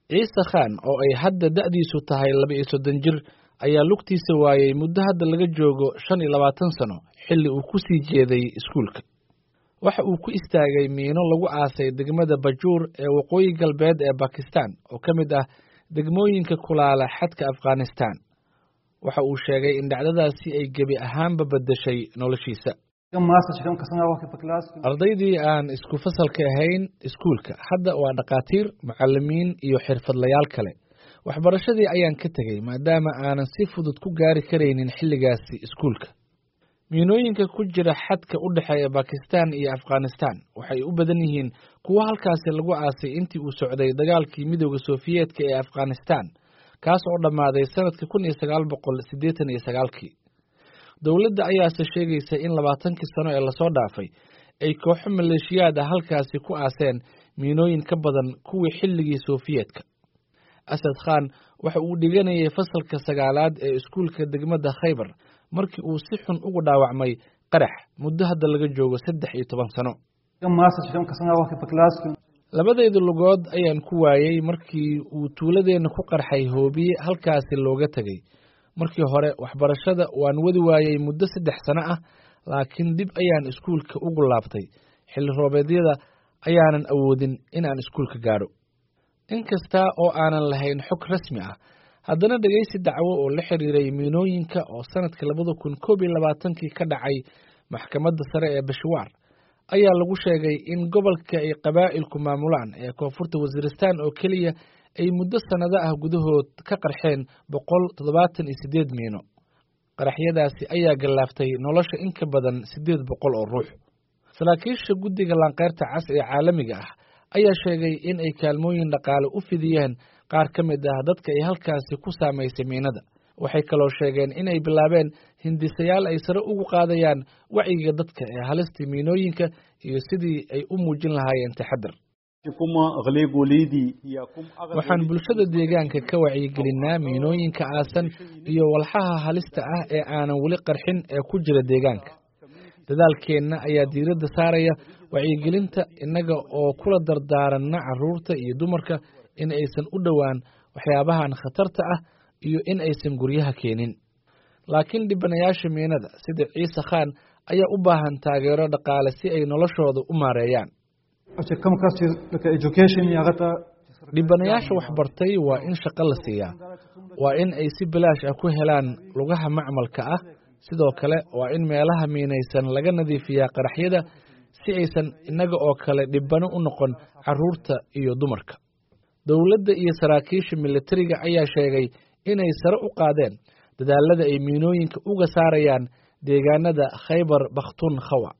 ciise khaan oo ay hadda da'diisu tahay 32 jir ayaa lugtiisa waayay muddo hadda laga joogo 25 sano xilli uu ku sii jeeday iskuulka. waxa uu ku istaagay miino lagu aasay degmada Bajuur ee waqooyi galbeed ee Pakistan oo ka mid ah degmooyinka kulaala xadka Afghanistan. waxa uu sheegay in dhacdadaasi ay gebi ahaanba beddeshay noloshiisa. ardaydii aan isku fasalka ahayn iskuulka hadda waa dhaqaatiir, macallimiin iyo xirfadlayaal kale. waxbarashadii ayaan ka tegey maadaama aanan si fudud ku gaari karaynin xilligaasi iskuulka. miinooyinka ku jira xadka u dhexeeya Pakistan iyo Afghanistan waxay u badan yihiin kuwa halkaasi lagu aasay intii uu socday dagaalkii midowga Soofiyeedka ee Afghanistan, kaas oo dhammaaday sanadkii 1989. dowladda ayaase sheegaysa in 20 sano ee lasoo dhaafay ay kooxo maleeshiyaad ah halkaasi ku aaseen miinooyin ka badan kuwii xilligii Soofiyeedka. Asad Khan waxa uu dhiganayay fasalka 9aad ee iskuulka degmada Khaybar markii uu si xun ugu dhaawacmay qarax muddo hadda laga joogo 13 sano. labadayda lugood ayaan ku waayay markii uu tuuladeena ku qarxay hoobiye halkaasi looga tagay. markii hore waxbarashada waan wadi waayay muddo 3 sano ah, laakiin dib ayaan iskuulka ugu laabtay. xilli roobeedyada ayaanan awoodin in aan iskuulka gaadho. inkasta oo aanan lahayn xog rasmi ah, haddana dhageysi dacwo oo la xiriiray miinooyinka oo sanadka 2021 ka dhacay maxkamadda sare ee Peshawar ayaa lagu sheegay in gobolka ay qabaa'ilku maamulaan ee koonfurta Waziristan oo kaliya ay muddo sanado ah gudahood ka qarxeen 178 miino. qaraxyadaasi ayaa galaaftay nolosha in ka badan 800 oo ruux. saraakiisha guddiga Lanqeyrta Cas ee caalamiga ah ayaa sheegay in ay kaalmooyin dhaqaale u fidiyeen qaar ka mid ah dadka ay halkaasi ku saameysay miinada. waxay kaloo sheegeen in ay bilaabeen hindisayaal ay sare ugu qaadayaan wacyiga dadka ee halista miinooyinka iyo sidii ay u muujin lahaayeen taxaddar. waxaan bulshada deegaanka ka wacyigelinaa miinooyinka aasan iyo walxaha halista ah ee aanan weli qarxin ee ku jira deegaanka. dadaalkeenna ayaa diiradda saaraya wacyigelinta, innaga oo kula dardaaranna carruurta iyo dumarka in aysan u dhowaan waxyaabahan khatarta ah iyo in aysan guryaha keenin. laakiin dhibanayaasha miinada sida ciise khaan ayaa u baahan taageero dhaqaale si ay noloshooda u maareeyaan. dhibanayaasha waxbartay waa in shaqo la siiyaa, waa in ay si bilaash ah ku helaan lugaha macmalka ah. sidoo kale waa in meelaha miinaysan laga nadiifiyaa qaraxyada si aysan innaga oo kale dhibano u noqon carruurta iyo dumarka. dowladda iyo saraakiisha militariga ayaa sheegay inay sare u qaadeen dadaalada ay miinooyinka uga saarayaan deegaanada Khaybar Pakhtunkhwa.